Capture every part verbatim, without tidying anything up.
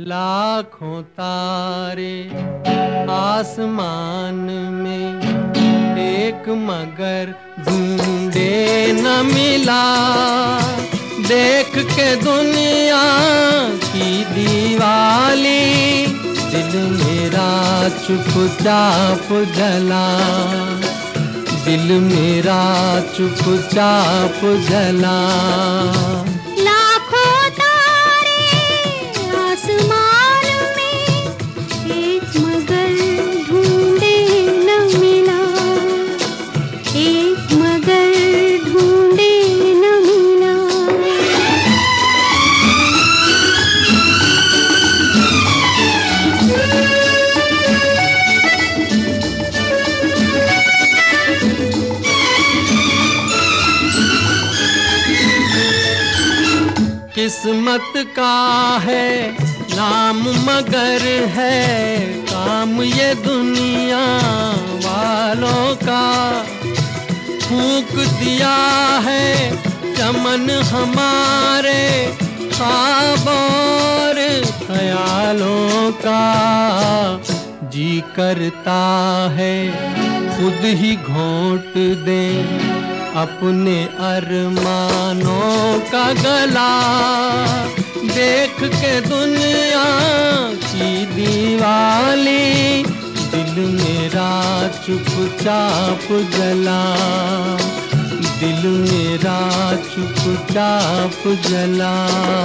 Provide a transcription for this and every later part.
लाखों तारे आसमान में, एक मगर ढूंढे न मिला। देख के दुनिया की दीवाली, दिल मेरा चुपचाप जला। दिल मेरा चुपचाप जला। किस्मत का है नाम मगर है काम ये दुनिया वालों का। फूंक दिया है चमन हमारे ख्वाब और ख्यालों का। जी करता है खुद ही घोंट दे अपने अरमानों का गला। देख के दुनिया की दीवाली, दिल मेरा चुपचाप जला। दिल मेरा चुपचाप जला।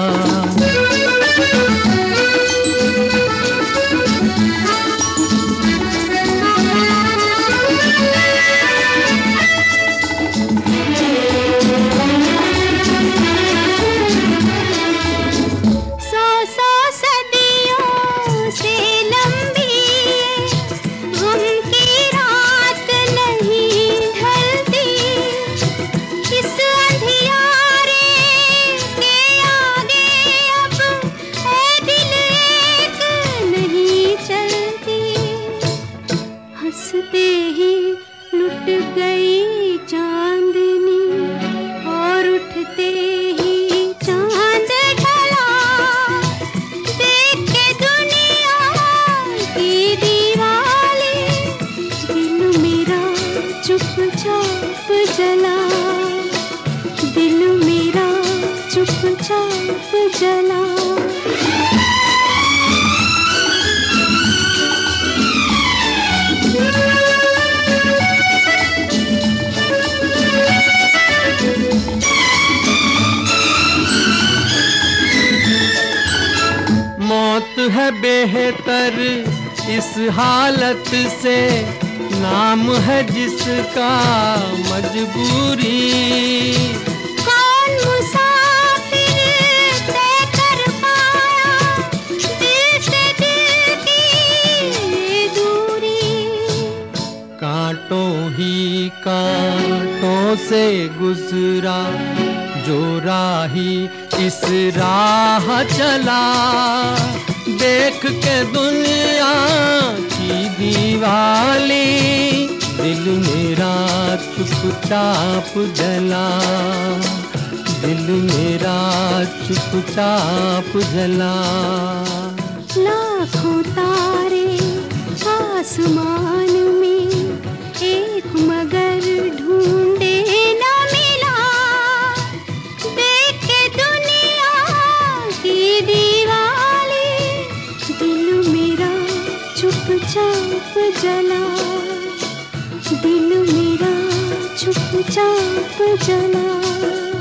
हंसते ही लुट गई चांदनी और उठते ही चांद ढला। देख के दुनिया की दीवाली, दिल मेरा चुपचाप जला। दिल मेरा चुपचाप जला। मौत है बेहतर इस हालत से, नाम है जिसका मजबूरी। कौन मुसाफिर तय कर पाया दिल से दिल की दूरी। कांटों ही कांटों से गुजरा जो राही इस राह चला। देख के दुनिया की दीवाली, दिल मेरा चुपचाप जला। दिल मेरा चुपचाप जला। लाखों तारे आसमान में, एक मगर ढूंढे न मिला। देख के दुनिया की दीवाली, दिल मेरा चुपचाप जला। दिल मेरा चुपचाप जला।